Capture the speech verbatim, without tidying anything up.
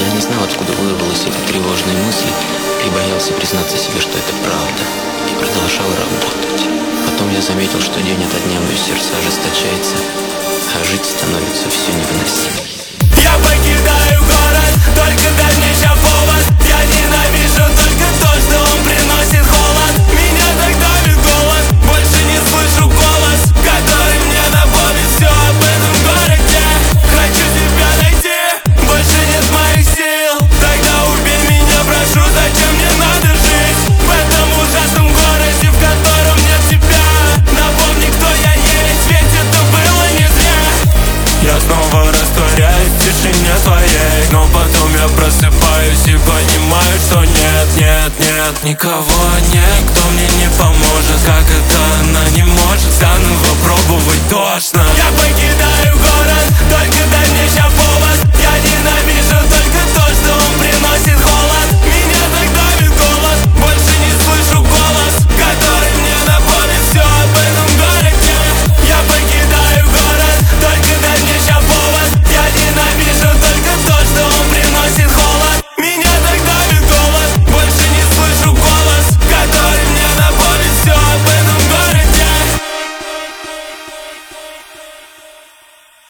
Я не знал, откуда вырвалась эта тревожная мысль, и боялся признаться себе, что это правда, и продолжал работать. Потом я заметил, что день ото дня мое сердце ожесточается, а жить становится все невыносимее. Я покидаю город, только дальнейший повод. Я ненавижу только то, что он приносит холод. Меня так давит голод, больше не слышу голос, который мне напомнит все об этом городе. Хочу тебя найти, больше нет моих сил. Тогда убей меня, прошу, зачем мне надо жить в этом ужасном городе, в котором нет тебя. Напомни, кто я есть, ведь это было не зря. Я снова растворяюсь в тишине твоей, но потом я просыпаюсь и понимаю, что нет, нет, нет, никого нет, кто мне не поможет. Как это она не может заново пробовать тошно. Я